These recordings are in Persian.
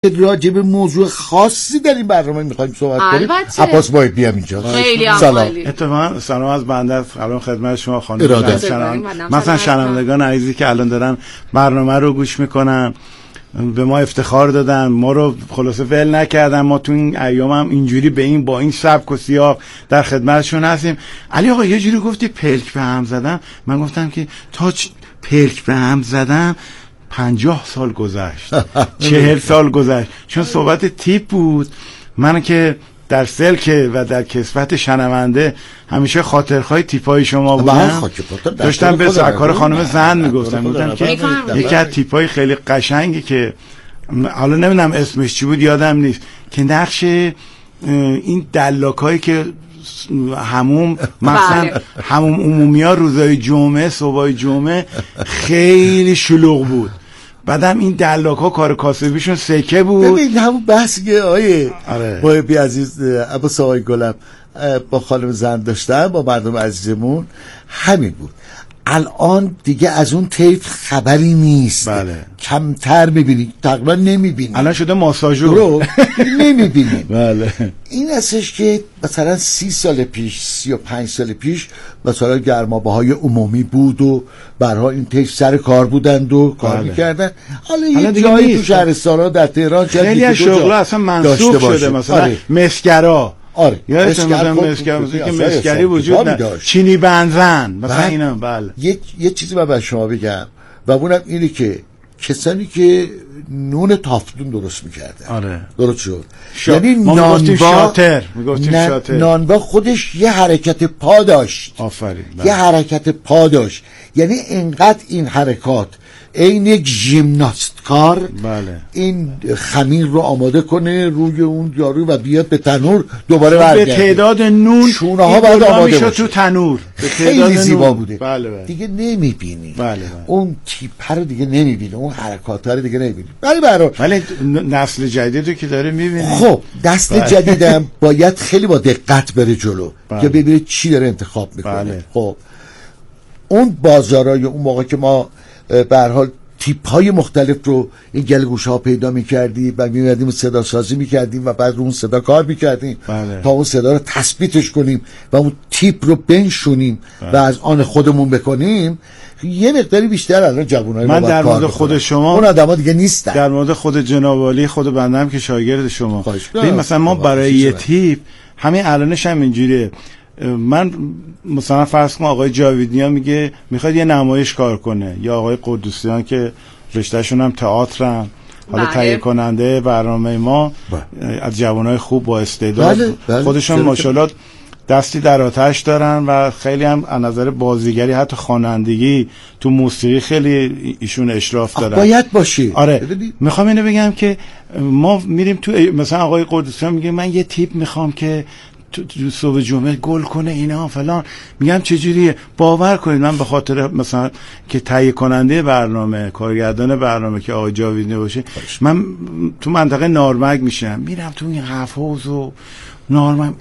راجع به موضوع خاصی در این برنامه میخوایم صحبت کنیم، عباس باید بیام اینجا. خیلی سلام. اتفاقا سلام از بنده سلام خدمت شما خانم. مثلا شنوندگان عزیزی که الان دارن برنامه رو گوش میکنن، به ما افتخار دادن، ما رو خلاصه ول نکردن، ما تو این ایام هم اینجوری به این با این سبک و سیاق در خدمتشون هستیم. علی آقا یه جوری گفتی پلک به هم زدم، من گفتم که تا پلک به هم زدم 50 سال گذشت 40 سال گذشت، چون صحبت تیپ بود. من که در سلک و در کسبت شنونده همیشه خاطرخواه تیپای شما بودم، داشتم به سرکار خانم زن میگفتم که یکی از تیپای خیلی قشنگی که حالا نمیدونم اسمش چی بود یادم نیست، که نقش این دلاکایی که هموم مثلا هموم عمومی ها روزای جمعه صبحای جمعه خیلی شلوغ بود، بعدم این دلاک ها کار کاسبیشون سکه بود. ببین همون بحثی که آیه بی عزیز عباس آقای گلم با خانم زن داشتن با مردم عزیزمون همین بود. الان دیگه از اون طیف خبری نیست. بله. کمتر میبینی، تقریبا نمیبینی. الان شده ماساژور رو نمیبینی. بله. این هستش که مثلا 30 سال پیش 35 سال پیش مثلا گرمابه‌های عمومی بود و برها این طیف سر کار بودند و کار میکردن. حالا یه جایی تو شهرستان‌ها در تهران خیلی از شغل‌ها اصلا منسوخ شده، مثلا مسگرا. آره مسگری وجود نداشت، چینی بنزن مثلا اینا. بله. یه چیزی من به شما بگم و اونم اینه که کسانی که نون تافتون درست میکردن. آره. درست شد. یعنی نانوا خودش یه حرکت پا داشت. آفرین. یه حرکت پا داشت، یعنی انقدر این حرکات این یک ژیمناستکار این خمیر رو آماده کنه روی اون یارو و بیاد به تنور دوباره برگرده. به تعداد نون شونه ها باید آماده باشه تو تنور. خیلی زیبا بوده. بله. دیگه نمیبینی. بله. اون تیپ رو دیگه نمیبینی، اون حرکات رو دیگه نمیبینی. ولی نسل جدیدی که داره میبینی. خب نسل جدیدم باید خیلی با دقت بره جلو که ببینه چی داره انتخاب میکنه. خب اون بازارای اون موقع که ما به هر حال تیپ‌های مختلف رو این گلگوش‌ها پیدا می‌کردیم و می‌مدیم صدا سازی می‌کردیم و بعد رو اون صدا کار می‌کردیم تا اون صدا رو تثبیتش کنیم و اون تیپ رو بنشونیم و از آن خودمون بکنیم. یه مقداری بیشتر الان جوانای من در مورد خود شما اون آدما دیگه نیستن. در مورد خود جناب عالی خود بنده که شاگرد شما، ببین مثلا ما برای یه تیپ همین الانش هم اینجوریه. من مثلا فرض کنم آقای جاویدیان میگه میخواد یه نمایش کار کنه، یا آقای قدوسیان که رشتهشون هم تئاترن، حالا تهیه کننده برنامه ما از جوانای خوب با استعداد خودشون ماشاءالله دستی در آتش دارن و خیلی هم از نظر بازیگری حتی خوانندگی تو موسیقی خیلی ایشون اشراف دارن. باید باشی. آره میخوام اینو بگم که ما میریم تو مثلا آقای قدوسیان میگه من یه تیپ میخوام که تو صبح جمعه گل کنه اینا فلان. میگم چجوریه؟ باور کنید من به خاطر مثلا که تهیه کننده برنامه، کارگردان برنامه که آقای جاویدی باشه، من تو منطقه نارمک میشم، میرم تو این حفاظ و نارمک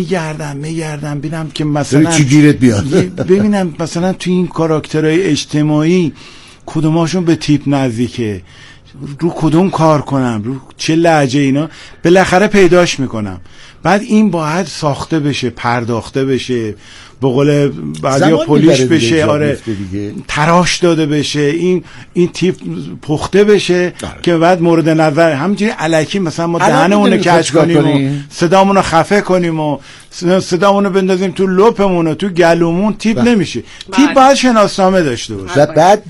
میگردم ببینم که مثلا چی گیرت بیاد. ببینم مثلا تو این کاراکترهای اجتماعی کدوماشون به تیپ نزدیکه، رو کدوم کار کنم، رو چه لهجه، اینا بالاخره پیداش میکنم. بعد این باید ساخته بشه، پرداخته بشه، به قول بعضیا پولیش بشه، آره تراش داده بشه، این تیپ پخته بشه که بعد مورد نظر همینجوری الکی مثلا ما دهنمون رو کج کنیم و صدامون رو خفه کنیم و صدامون رو بندازیم تو لپمون و تو گلومون، تیپ نمیشه. تیپ باید شناسنامه داشته باشه و بعد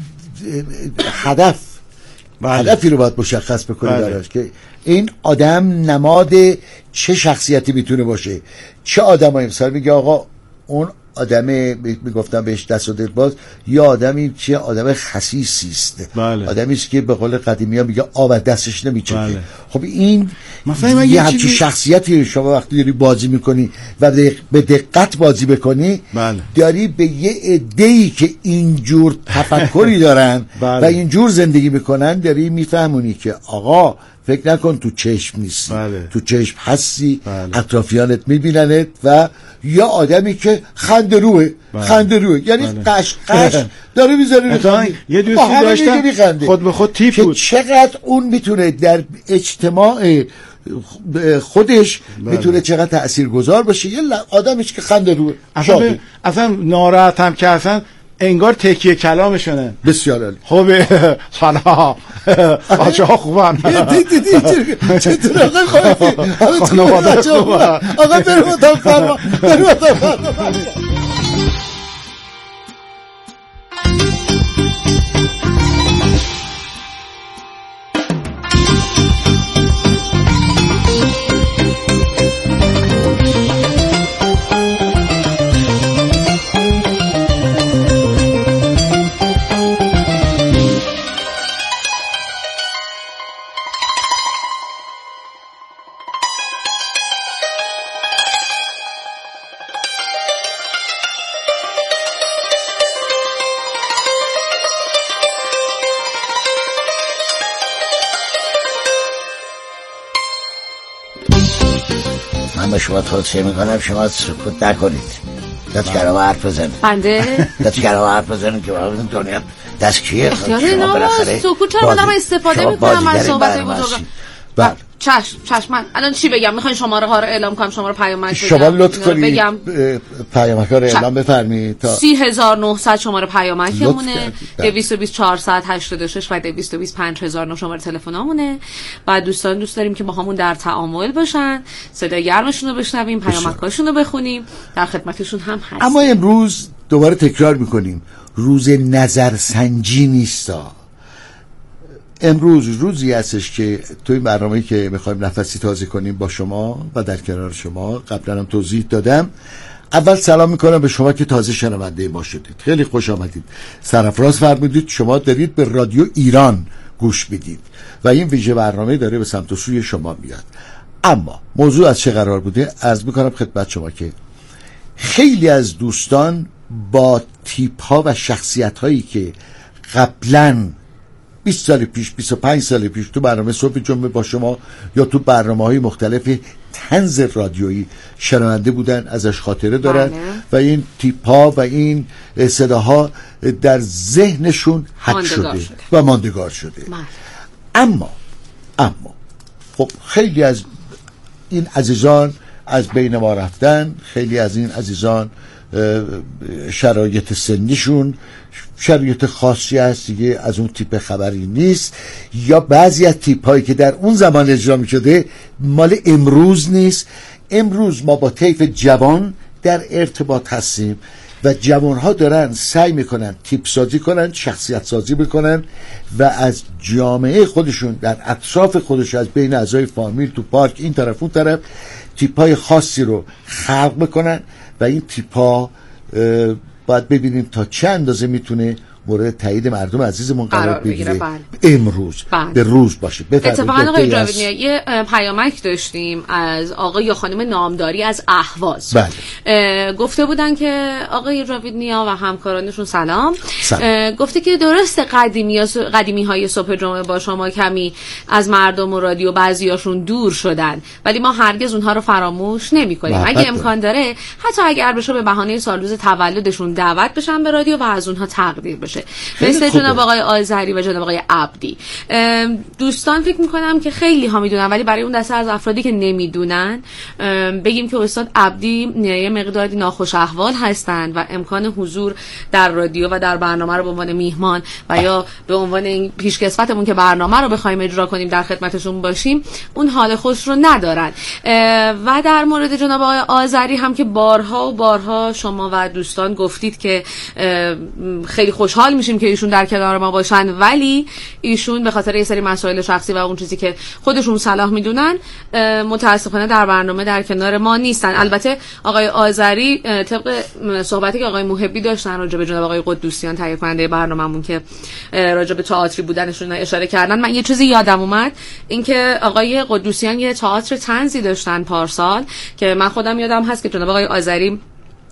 هدفی رو باید مشخص بکنی داشت که این آدم نماد چه شخصیتی میتونه باشه، چه آدمایی. مثلا میگه آقا اون آدم میگفتم بهش دست و دل باز، یا آدمی که آدم خسیسی است، آدمی است که به قول قدیمی‌ها میگه آب دستش نمیچکه. خب این مثلا یه همچین شخصیتی شما وقتی داری بازی میکنی و به دقت بازی بکنی، داری به یه عده‌ای که اینجور تفکری دارن و اینجور زندگی میکنن داری میفهمونی که آقا فکر نکن تو چشم نیستی، تو چشم هستی، اطرافیانت میبیننت. و یا آدمی که خنده روه، خنده روی، یعنی قشقش داره میذاره. یه دوستی داشتم خود به خود تیپ بود. چقدر اون میتونه در اجتماع خودش میتونه چقدر تاثیرگذار باشه. یه آدمش که خنده روی اصلا ناراحت هم که اصلا انگار تکیه کلامشونه. بسیار عالی. خوبه. سلام بچه ها خوبن. دیدی چطور آقا خواهدی آقا برو اتاق فرما. من به شما توصیه میکنم شما سکوت نکنید، دست کلام حرف بزنید. بنده دست کلام حرف بزنید که واقعا دنیا دست کیه. اختیار نماز سکوت چرا من استفاده میکنم از صحبت بزرگم. چشم من الان چی بگم؟ میخواین شماره ها رو اعلام کنم، شماره پیامک بگم؟ شما لطف کنید پیامک ها رو اعلام بفرمایید. تا 30900 شماره پیامکمونه، 220 486 و 220 5009 شماره تلفنامونه. بعد دوستان دوست داریم که با همون در تعامل باشن، صدای گرمشون رو بشنویم، پیامکاشون رو بخونیم، در خدمتشون هم هستیم. اما امروز دوباره تکرار میکنیم روز نظرسنجی نیستا. امروز روزی هستش که توی برنامه‌ای که می‌خوایم نفسی تازه کنیم با شما و در کنار شما، قبلا هم توضیح دادم. اول سلام میکنم به شما که تازه شنونده ما شدید، خیلی خوش آمدید. سرفراز فرمودید شما دارید به رادیو ایران گوش میدید و این ویژه برنامه داره به سمت و سوی شما میاد. اما موضوع از چه قرار بوده عرض میکنم خدمت شما که خیلی از دوستان با تیپ ها و شخصیت هایی که قبلاً 20 سال پیش 25 سال پیش تو برنامه صبح جمعه با شما یا تو برنامه‌های مختلف طنز رادیویی شنونده بودن ازش خاطره دارن و این تیپ‌ها و این صداها در ذهنشون حک شده و ماندگار شده. اما خب خیلی از این عزیزان از بین ما رفتن، خیلی از این عزیزان شرایط سنیشون شرایط خاصی هست دیگه، از اون تیپ خبری نیست، یا بعضی از تیپ هایی که در اون زمان اجرا می شده مال امروز نیست. امروز ما با طیف جوان در ارتباط هستیم و جوان ها دارن سعی میکنن تیپ سازی کنن، شخصیت سازی بکنن و از جامعه خودشون در اطراف خودشون از بین اعضای فامیل تو پارک این طرف اون طرف تیپ های خاصی رو خلق بکنن و این تیپ ها باید ببینیم تا چه اندازه میتونه مورد تایید مردم عزیزمون قرار بگیره. امروز به روز باشه. اتفاقا آقای جاویدنیا یه پیامک داشتیم از آقای یا خانم نامداری از اهواز. گفته بودن که آقای جاویدنیا و همکارانشون سلام. گفته که درست قدیمی های صبح جمعه با شما کمی از مردم و رادیو بعضیاشون دور شدن، ولی ما هرگز اونها رو فراموش نمی‌کنیم. اگه امکان داره حتی اگر بشه به بهانه سال روز تولدشون دعوت بشن به رادیو و از اونها تقدیر بشه، مثل جناب آقای آذری و جناب آقای عبدی. دوستان فکر میکنم که خیلی ها میدونن، ولی برای اون دسته از افرادی که نمیدونن بگیم که استاد عبدی یه مقداری ناخوش احوال هستند و امکان حضور در رادیو و در برنامه رو به عنوان میهمان و یا به عنوان این پیشکسوتمون که برنامه رو بخوایم اجرا کنیم در خدمتشون باشیم اون حال خوش رو ندارن. و در مورد جناب آقای آذری هم که بارها و بارها شما و دوستان گفتید که خیلی خوشحال میشیم که ایشون در کنار ما باشن، ولی ایشون به خاطر یه سری مسائل شخصی و اون چیزی که خودشون صلاح میدونن متاسفانه در برنامه در کنار ما نیستن. البته آقای آذری طبق صحبتی که آقای محبی داشتن راجع به جناب آقای قدوسیان تهیه کننده برنامه‌مون که راجع به تئاتری بودنشون اشاره کردن، من یه چیزی یادم اومد، اینکه آقای قدوسیان یه تئاتر طنزی داشتن پارسال که من خودم یادم هست که جناب آقای آذری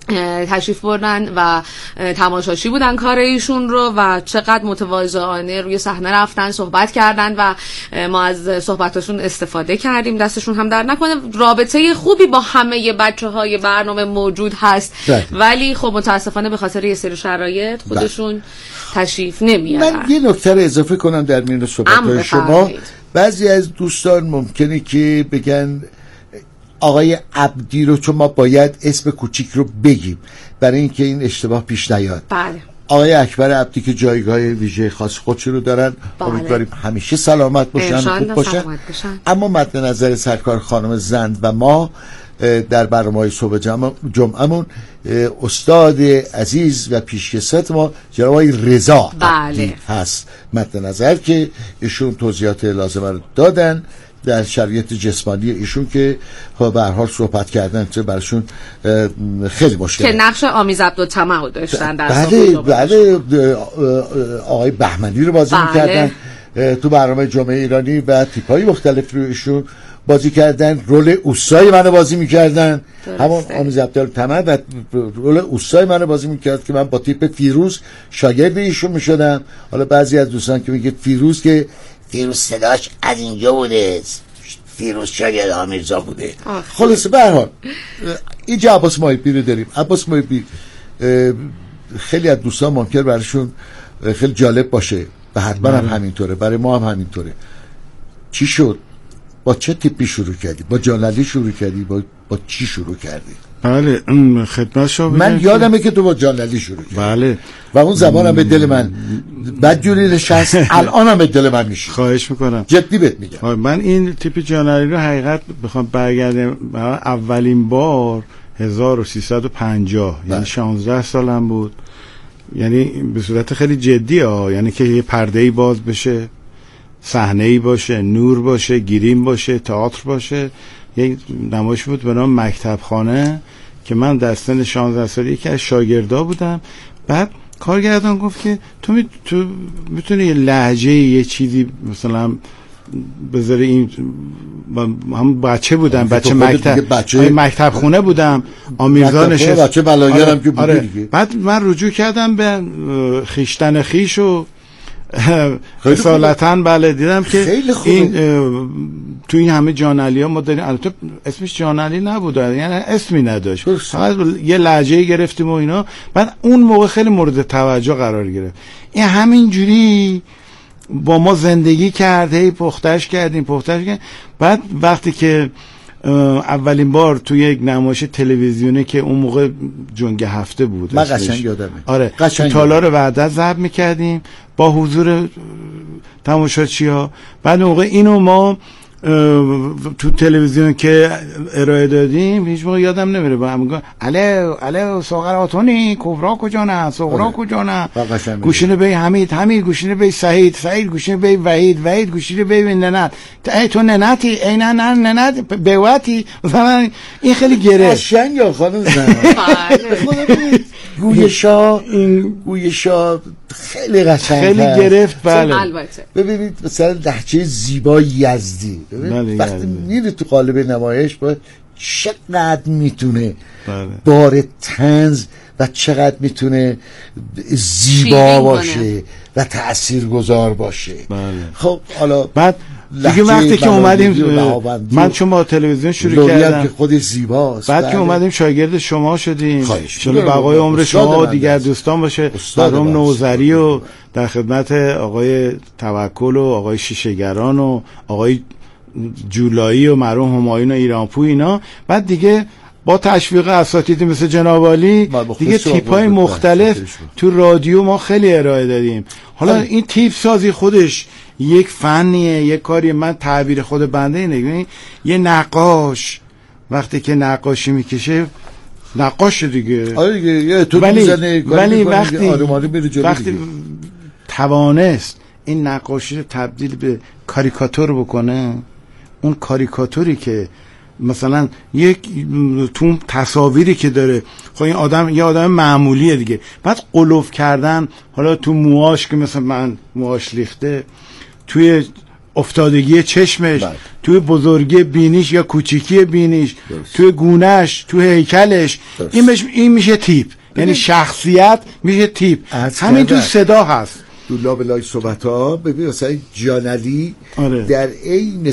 تشریف بردن و تماشاشی بودن کار ایشون رو و چقدر متواضعانه روی صحنه رفتن صحبت کردن و ما از صحبتاشون استفاده کردیم. دستشون هم در نکنه. رابطه خوبی با همه بچه‌های برنامه موجود هست ولی خب متاسفانه به خاطر یه سری شرایط خودشون تشریف نمیارن. من یه نکته رو اضافه کنم در میان صحبت‌های شما. بعضی از دوستان ممکنه که بگن آقای عبدی رو چون ما باید اسم کوچیک رو بگیم برای اینکه این اشتباه پیش نیاد. بله. آقای اکبر عبدی که جایگاه ویژه خاص خودشون رو دارن، امیدواریم همیشه سلامت باشن، خوب باشن. اما مد نظر سرکار خانم زند و ما در برنامه‌های صبح جمعه‌مون استاد عزیز و پیشکسوت ما جناب آقای رضا عبدی هست مد نظر که ایشون توضیحات لازمه رو دادن در شرایط جسمانی ایشون که به هر حال صحبت کردن که براشون خیلی مشکل که نقش آمیز عبدالطمع داشتن در بله آقای بهمنی رو بازی می‌کردن تو برنامه جمعه ایرانی و تیپ‌های مختلف رو ایشون بازی کردن. رول اوستای منو بازی می‌کردن، همون آمیز عبدالطمع و رول اوستای منو بازی می‌کرد که من با تیپ فیروز شاگرد ایشون می‌شدم. حالا بعضی از دوستان که میگه فیروز که فیروز صداش از اینجا بوده، فیروز شاگرد آمیرزا بوده. خلاصه به هر حال اینجا عباس محبی رو داریم. عباس محبی خیلی از دوستان ممکن براشون خیلی جالب باشه و حتما هم همینطوره، برای ما هم همینطوره. چی شد؟ با چه تیپی شروع کردی؟ با جانعلی شروع کردی؟ با چی شروع کردی؟ بله خدمت شما من یادمه که تو با جانعلی شروع کردی. بله و اون زمانم به دل من بدجوری نشست، الانم به دل من میشه. خواهش میکنم، جدی بهت میگم. من این تیپ جانعلی رو حقیقت بخوام برگردم اولین بار 1350 یعنی 16 سالم بود، یعنی به صورت خیلی جدی یعنی که یه پرده‌ای باز بشه، صحنه‌ای باشه، نور باشه، گریم باشه، تئاتر باشه. یک نمایش بود به نام مکتب خانه که من در سن 16 سالی یکی از شاگردا بودم. بعد کارگردان گفت که تو میتونی یه لهجه یه چیزی مثلا بذاری. این هم بچه بودم، بچه مکتب خونه بودم، آمیرزا نشست، بچه بلاگرم که بودی دیگه. بعد من رجوع کردم به خیشتن خیش و اصالتاً بله دیدم که این تو این همه جانعلی ها ما داریم. البته اسمش جانعلی نبود، یعنی اسمی نداشت، فقط یه لهجه گرفتیم و اینا. بعد اون موقع خیلی مورد توجه قرار گرفت. این همینجوری با ما زندگی کرده، پختش کردیم. بعد وقتی که اولین بار توی یک نمایش تلویزیونی که اون موقع جنگ هفته بود، من قشنگ یادمه، آره تالار وحدت ضبط میکردیم با حضور تماشاچی‌ها. بعد موقع اینو ما تو تلویزیون که ارائه دادیم هیچ موقع یادم نمیره با هم میگن اله ساغراتونی کبرا کجا نه، سغرا کجا نه، گوشینه بی حمید گوشینه بی سعید گوشینه بی وحید گوشینه بی ننت ای تو ننتی ای ننت بیواتی. مثلا این خیلی گره قشنگ خانم زن گویشا خیلی قشنگ، خیلی گرفت. بله ببینید مثلا لهجه زیبا یزدی وقتی میره تو قالب نمایش باید چقدر میتونه بار طنز و چقدر میتونه زیبا باشه و تاثیرگذار باشه. خب حالا بعد دیگه وقتی که اومدیم من چون با تلویزیون شروع کردم که خودش زیباست، بعد که اومدیم شاگرد شما شدیم، چون بقای عمر شما و دیگر دوستان باشه، مرحوم نوذری و در خدمت آقای توکل و آقای شیشه‌گران و آقای جولایی و مرحوم همایون ایرانپور اینا. بعد دیگه با تشویق اساتید مثل جناب عالی دیگه تیپ‌های مختلف تو رادیو ما خیلی ارائه دادیم. حالا این تیپ سازی خودش یک فنیه، یک کاری. من تعبیر خود بنده اینه، یه نقاش وقتی که نقاشی میکشه نقاش دیگه، آره دیگه یه تو میزنه، ولی وقتی توانست این نقاشی رو تبدیل به کاریکاتور بکنه، اون کاریکاتوری که مثلا یک تو تصاویری که داره، خب این آدم یه آدم معمولیه دیگه، بعد قلوف کردن حالا تو موهاش که مثلا من موهاش لیخته، توی افتادگی چشمش، توی بزرگی بینیش یا کوچیکی بینیش، توی گونهش، توی هیکلش، این میشه تیپ. یعنی شخصیت میشه تیپ. همین تو صدا هست. تو لابلای صحبت ها ببین مثلا جان علی در عین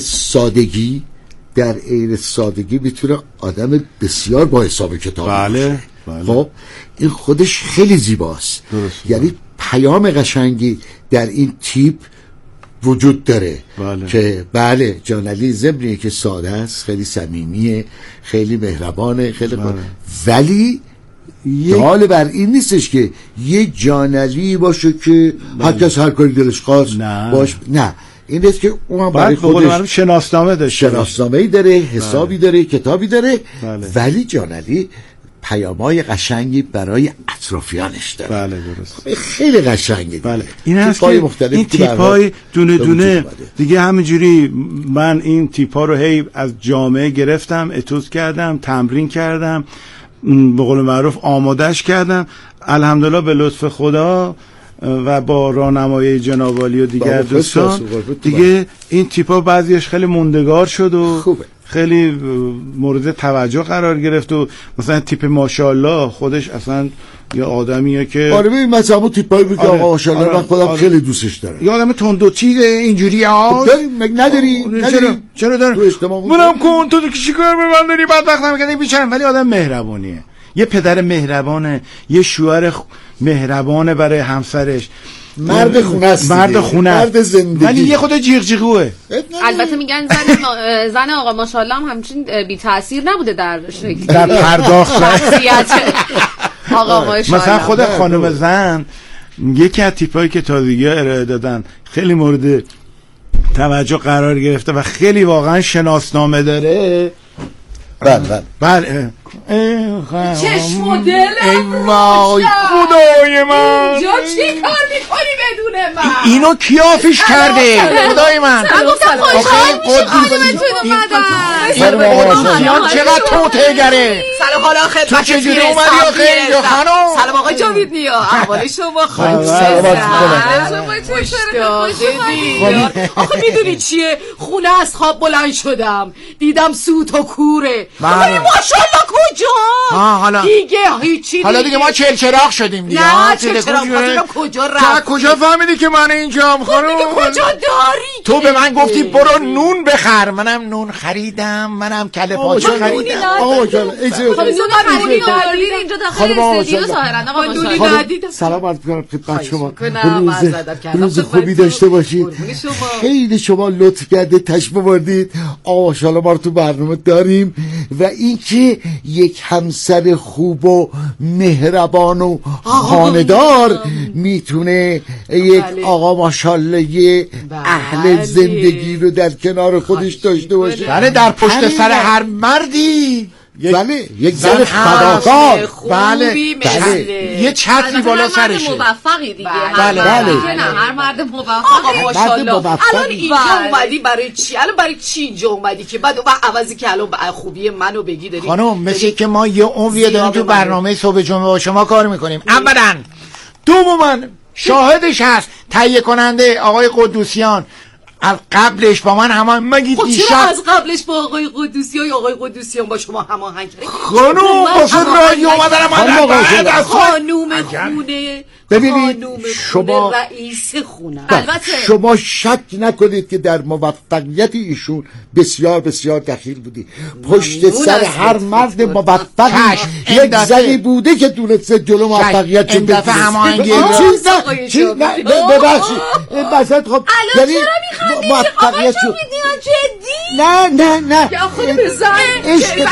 سادگی میتونه آدم بسیار با حساب کتاب باشه. خب این خودش خیلی زیباست. یعنی پیام قشنگی در این تیپ وجود داره که بله جان علی ضمنیه که ساده است، خیلی صمیمیه، خیلی مهربانه، خیلی ولی حال بر این نیستش که یه جان علی باشه که هر کس هر کاری دلش خواست باش. نه این نیست که اون برای خودش شناسنامه‌ای داره، حسابی داره، کتابی داره. ولی جان علی پیام‌های قشنگی برای اطرافیانش داره. بله درست. خیلی قشنگه. بله. این هست که این تیپ‌های دونه دونه دیگه همینجوری من این تیپ‌ها رو هی از جامعه گرفتم، اتوز کردم، تمرین کردم، به قول معروف آمادهش کردم. الحمدلله به لطف خدا و با راهنمایی جناب عالی و دیگر دوستان دیگه این تیپ‌ها بعضیش خیلی موندگار شد و خوبه. خیلی مورد توجه قرار گرفت و مثلا تیپ ماشاءالله خودش اصلا یه آدمیه که آره ببین مثلا اون تیپایی بود که آقا ماشاءالله من خودم خیلی دوستش دارم. یه آدم تندوچی اینجوری ها نداری چرا دارم منم کن تو چیکار به من داری بدبخت نمی‌کنی بیچاره. ولی آدم مهربونیه، یه پدر مهربانه، یه شوهر مهربانه برای همسرش، مرد خونه است، مرد زندگی، ولی یه خود جیغ. البته میگن زن آقا ماشاءالله هم همچین بی تاثیر نبوده در پرداخت آقا ماشاءالله. مثلا خود خانم زن یکی از تیپایی که تازگی ارائه دادن خیلی مورد توجه قرار گرفته و خیلی واقعا شناسنامه داره. بله چشم و دلم وای خدای من اینجا چی کار میکنی بدون من؟ اینو کی آفیش کرده؟ خدای من گفتم خوشحال این قدوسیان چقدر توتهگره. سلام حالا خدمت چجوری اومدی آخه اینجا خانم؟ سلام آقای جاوید نیا، احوال شما خوبه؟ آخه میدونی چیه؟ خونه از خواب بلند شدم دیدم سوت و کوره. ماشاءالله کجا؟ حالا دیگه هیچی. حالا دیگه ما چلچراغ شدیم دیگه. نه چلچراغ کجا رفت؟ کجا فهمیدی که من اینجام خانم؟ کجا داری؟ تو به من گفتی برو نون بخر، منم نون خریدم، منم کله پاچه خریدم. آقا جان اینجا سلام عرض می‌کنم خدمت شما. روز خوبی داشته باشید. خیلی شما لطف کردید تشریف آوردید. آقا ان شاءالله ما رو تو برنامه داریم و اینکه یک همسر خوب و مهربان و خانه‌دار میتونه یک آقا ماشاءالله اهل زندگی رو در کنار خودش داشته باشه. بله در پشت سر هر مردی بله یک زن فداکار، بله یه چتری بالا سرشه، موفقی دیگه. بله هر مرد موفق. آقا ماشاءالله الان اینجا اومدی برای چی؟ الان برای چی اینجا اومدی که بعد عوضی که الان خوبی منو بگی داری؟ خانم مثل که ما یه عمری داریم تو برنامه صبح جمعه با شما کار میکنیم. اولا دوما شاهدش هست تهیه کننده آقای قدوسیان از قبلش با من هماهنگ دیشب. چرا از قبلش با آقای قدوسیان یا آقای قدوسیان با شما هماهنگ کرد؟ خانوم واسه رای اومدن من بعد از خانوم خونه، ببینید شما رئیس خونه. البته شما شک نکنید که در موفقیت ایشون بسیار بسیار دخیل بودی. پشت سر هر مرد موفق یک زنی بوده که تونسته جلو موفقیت این دفعه هماهنگی چی ببخشید بسات. خب یعنی موفقیت شد جدی؟ نه یا خود بزن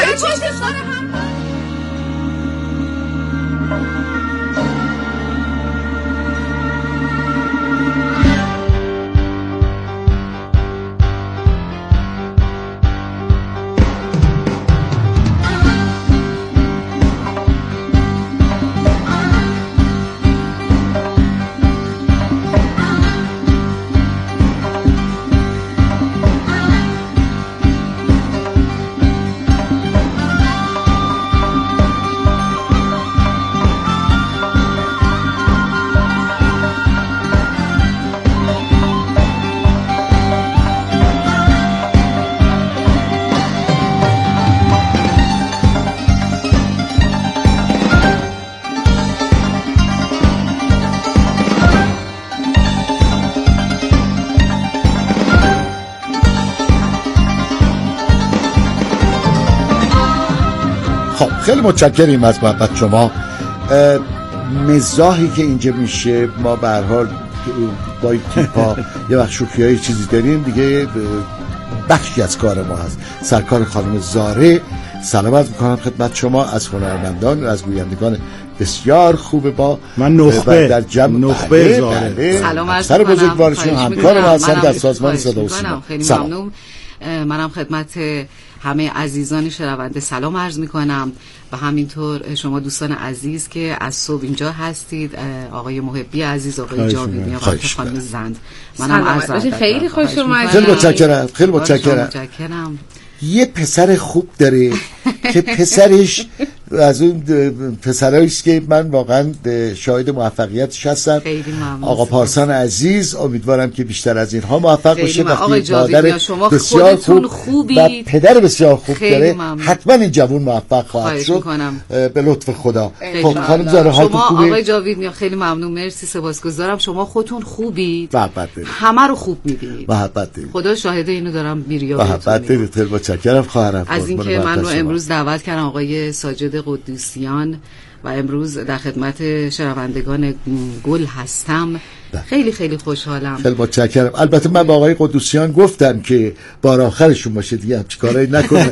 خب خیلی متشکریم از محبت شما. مزاحی که اینجا میشه ما به هر حال با این تیپا یه وقت شوخیای چیزی داریم دیگه، بخشی از کار ما هست. سرکار خانم زاره سلام عرض میکنم خدمت شما، از هنرمندان و از گویندگان بسیار خوبه با من نخبه در جمع نخبه زاره. سلام عرض سر بزرگوارشون همکار ما هستن در سازمان صدا و سیما. خیلی ممنون. منم خدمت همه عزیزان شنونده سلام عرض میکنم و همینطور شما دوستان عزیز که از صبح اینجا هستید، آقای محبی عزیز، آقای جاویدنیا و خانم زند، منم عرض خیلی خوش اومدید. خیلی متشکرم، خیلی متشکرم. یه پسر خوب داره که پسرش از اون پسرایی است که من واقعا شاهد موفقیتش هستم. آقا پارسان عزیز، امیدوارم که بیشتر از اینها موفق بشه. وقتی مادر بسیار خوب و پدر بسیار خوب داره حتما این جوان موفق خواهد شد به لطف خدا. خانم زاره حالتون خوبه؟ آقای جاویدنیا خیلی ممنون، مرسی، سپاسگزارم. شما خودتون خوبید، همه رو خوب می‌بینید، خدا شاهد اینو دارم. خیلی متشکرم خواهرم از اینکه من رو امروز دعوت کردن آقای ساجد قدوسیان و امروز در خدمت شنوندگان گل هستم. خیلی خیلی خوشحالم. خیلی متشکرم. البته من با آقای قدوسیان گفتم که بار آخرشون باشه دیگه همچی کارایی نکنه.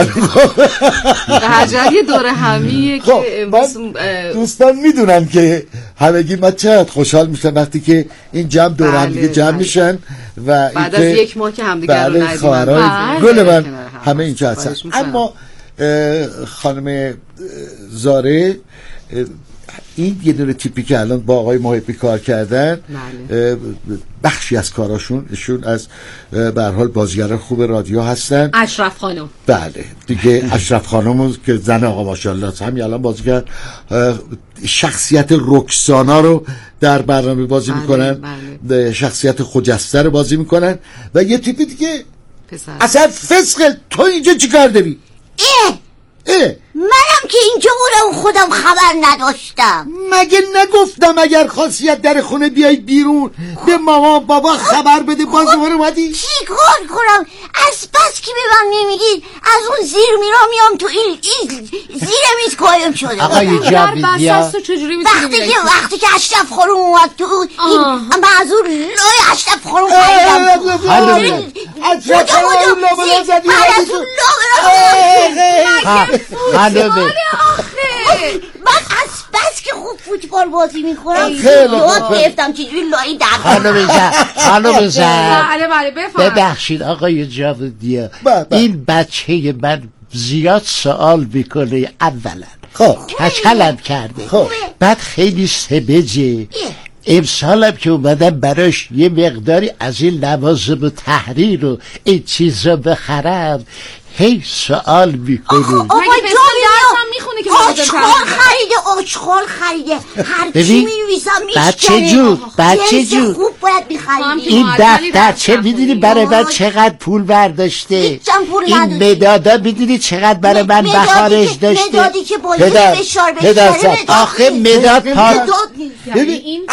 در جریان دور همیه که امروز دوستان میدونن که همگی من چقدر خوشحال میشم وقتی که این جمع دور هم دیگه جمع میشن و بعد از یک ماه که همدیگه رو ندیدن. گل من همه اینجا هستن. اما خانم زاره این یه دونه تیپی که الان با آقای محبی کار کردن، بخشی از کاراشون ایشون از به هر حال بازیگر خوب رادیو هستن. اشرف خانم، بله دیگه اشرف خانم که زن آقا ماشاءالله است، همین الان بازیگر شخصیت رکسانا رو در برنامه بازی میکنن، شخصیت خجسته رو بازی میکنن. و یه تیپی دیگه اصلا فسق، تو اینجا چی کار داری؟ منم که اینجا بودم خودم خبر نداشتم. مگه نگفتم اگر خاصیت در خونه بیای بیرون به ماما بابا خبر بده؟ باز دوباره اومدی؟ چی کار کنم؟ از بس که به من نمیگید از اون زیر میرا میام تو این زیر میز قایم شده. آقای جاویدنیا وقتی که اشرف خانم اومد تو این معذور لای اشرف خانم خریدم. من از بس که خوب فوتبال بازی میکنم یاد گرفتم چجوری لای در خانم زن ببخشید آقای جاویدنیا، این بچه من زیاد سوال میکنه. اولا کچلم کرده، بعد خیلی سبجه. امسالم که اومدم براش یه مقداری از این لوازم و تحریر و این چیزا بخرم هی سوال میکنه. آقا آچخال خریده هر چی می‌نویسم میشکنه. بچه جون خوب باید می‌خریدی. این دفترچه میدونی برای من چقدر پول برداشته؟ این مدادا میدونی چقدر برای من بخارش داشته؟ مدادی که با یه فشار بشاره آخه مداد ببین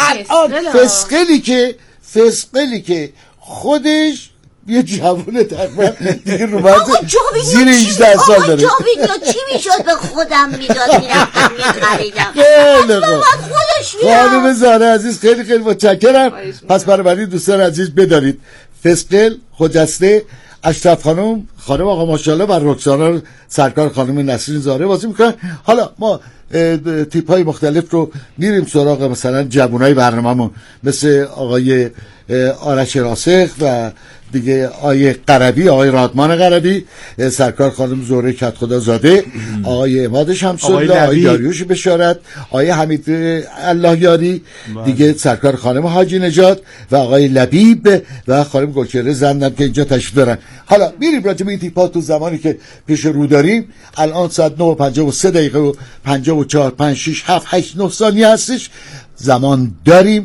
فسقلی که خودش یه جوونه تقریبا دیگه رو مرد زیر 18 سال داره. آقا جاویدنیا چی میشد به خودم میداد میرفتم میخریدم. خیلی خوب خانم زاره عزیز، خیلی خیلی متشکرم. پس برای دوستان عزیز بدارید فسقل خجسته اشرف خانم آقا ماشاءالله و رکسانا رو سرکار خانم نسرین زاره بازی میکنن. حالا ما تیپ های مختلف رو میریم سراغ، مثلا جوانای برنامه‌مون مثل آقای آرش راسخ و دیگه آقای قربی، آقای رادمان قربی، سرکار خانم زهره کدخدا زاده، آقای عماد شمس‌الله، آقای داریوش بشارت، آقای حمید الله یاری، دیگه سرکار خانم حاجی نژاد و آقای لبیب و خانم گلچهره زندم که اینجا تشریف دارن. حالا میریم راجع به این تیپ‌ها تو زمانی که پیش رو داریم. الان ساعت 9:53 و 54 5 6 7 8 9 ثانیه هستش. زمان داریم.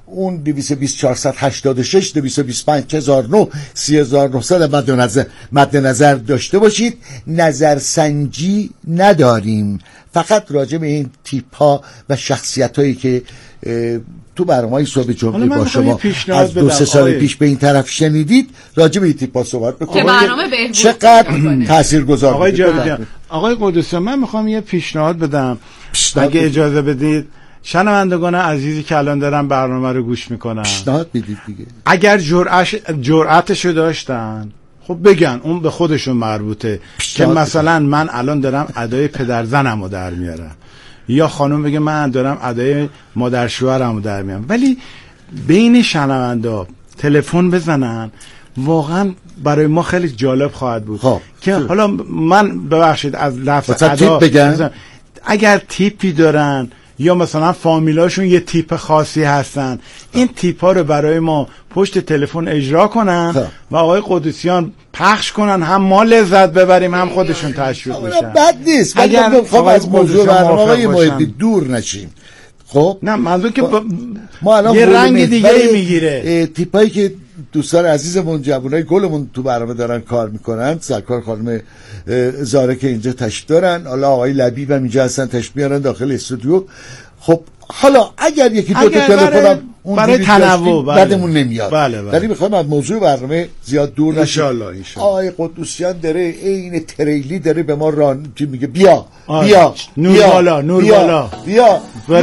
اون 220486 225009 3900 مد نظر داشته باشید. نظرسنجی نداریم، فقط راجع به این تیپ ها و شخصیت هایی که تو برنامه‌های صبح جمعه با شما از 2-3 سال پیش به این طرف شنیدید راجع به این تیپ ها صحبت بکنید که برنامه بهبود چقدر تاثیرگذار. آقای قدوسیان من میخوام یه پیشنهاد بدم اگه اجازه بدید. شنوندگان عزیزی که الان دارن برنامه رو گوش میکنن پیشنهاد میدید دیگه، اگر جرأتشو داشتن خب بگن، اون به خودشون مربوطه که مثلا من الان دارم ادای پدر زنمو در میارم، یا خانم بگه من دارم ادای مادر شوهرمو در میارم. ولی بین شنوندا تلفن بزنن، واقعا برای ما خیلی جالب خواهد بود که حالا من ببخشید از لفظ ادا بگم، اگر تیپی دارن یا مثلا فامیلاشون یه تیپ خاصی هستن، این تیپ ها رو برای ما پشت تلفن اجرا کنن و آقای قدوسیان پخش کنن، هم ما لذت ببریم هم خودشون تشویق بشن. بد نیست، اگر خب از موضوع برنامه آقای محبی دور نشیم. خب نه منظور که ما الان یه رنگ دیگه میگیره. تیپایی که دوستان عزیزمون جوانای گلمون تو برنامه دارن کار میکنن، سرکار خانم زاره که اینجا تشریف دارن، حالا آقای لبیب هم اینجا هستن تشریف میارن داخل استودیو. خب حالا اگر یکی دو تا تلفنم برای تنوع بعدمون نمیاد، ولی میخوایم از موضوع برنامه زیاد دور نشیم. ان شاء الله. آقای قدوسیان داره این تریلی داره به ما ران چی میگه، بیا نور بالا بیا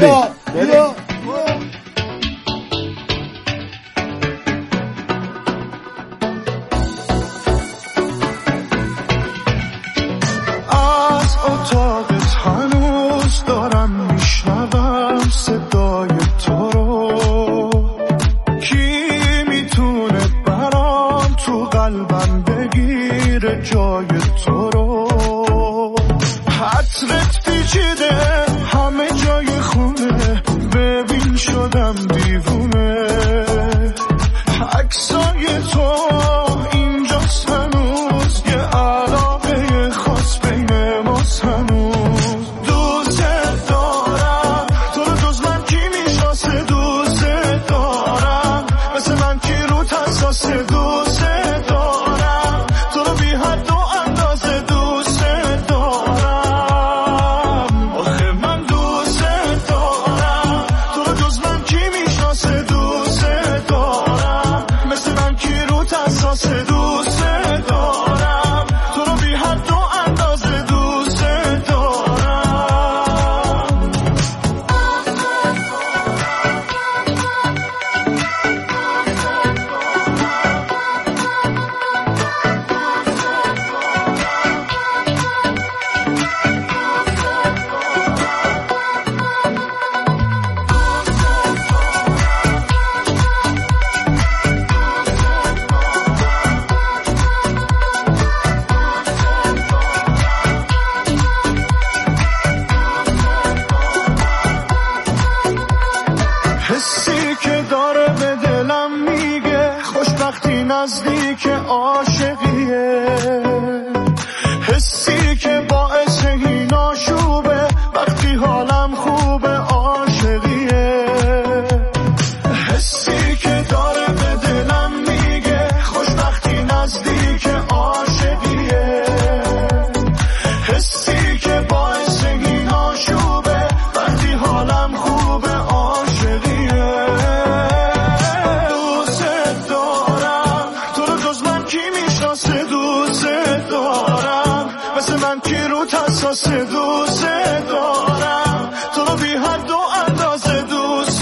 نزدیک عاشقیه، حسی که باعث این آشوبه وقتی حالم خوبه، عاشقیه، حسی که داره به دلم میگه خوشبختی نزدیک عاشقیه، حسی که باعث این آشوبه وقتی حالم خوبه، عاشقیه. دوست دارم تو رو بی حد و اندازه، دوست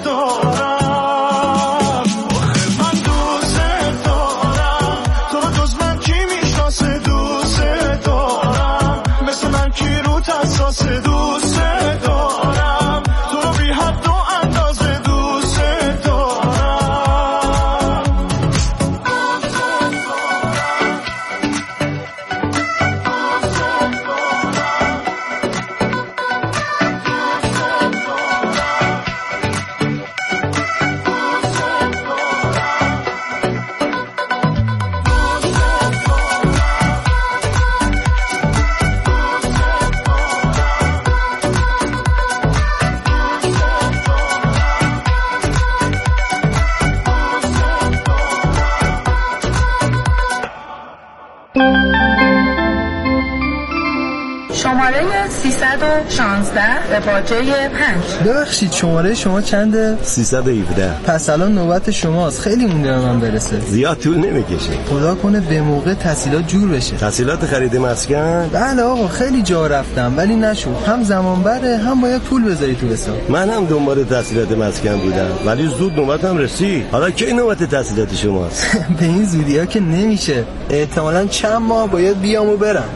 دارم من، دوست دارم تو رو جز من کی میشناسه، دوست دارم مثل من کی رو تساسه، دوست دارم تو رو بی حد و اندازه، دوست دارم. شماره 316 به باجه 5. ببخشید شماره شما چنده؟ 317. پس الان نوبت شماست. خیلی مونده من برسه. زیاد طول نمیکشه. خدا کنه به موقع تحصیلات جور بشه. تحصیلات خرید مسکن؟ بله آقا خیلی جا رفتم ولی نشد. هم زمان بره هم باید پول بذاری تو حساب. من هم دنبال تحصیلات مسکن بودم ولی زود نوبتم رسید. حالا کی نوبت تحصیلات شماست؟ به این زودی‌ها که نمیشه. احتمالاً چند ماه باید بیام و برم.